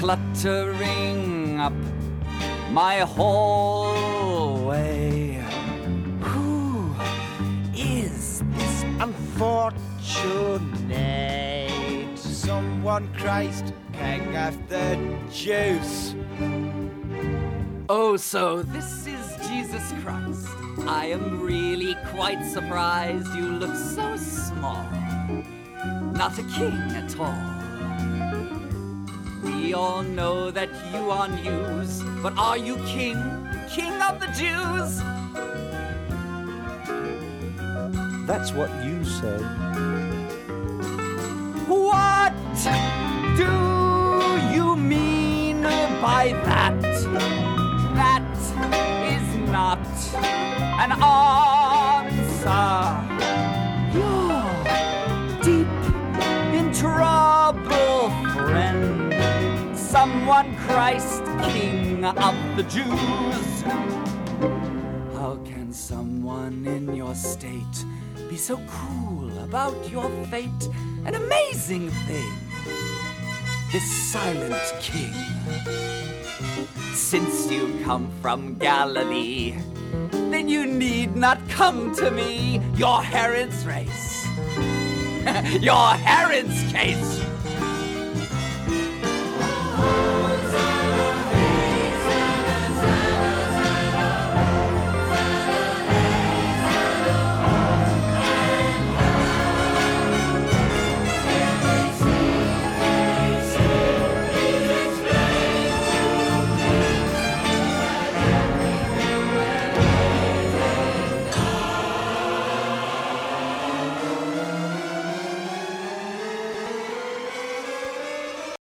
cluttering up my hallway. Who is this unfortunate? Someone Christ King of the Jews. Oh, so this is Jesus Christ. I am really quite surprised. You look so small. Not a king at all. We all know that you are news, but are you king? King of the Jews? That's what you say. What do you mean by that? That is not an answer. You're deep in trouble, friend. Someone Christ, King of the Jews. How can someone in your state be so cool about your fate? An amazing thing, this silent king. Since you come from Galilee, then you need not come to me. Your Herod's race, your Herod's case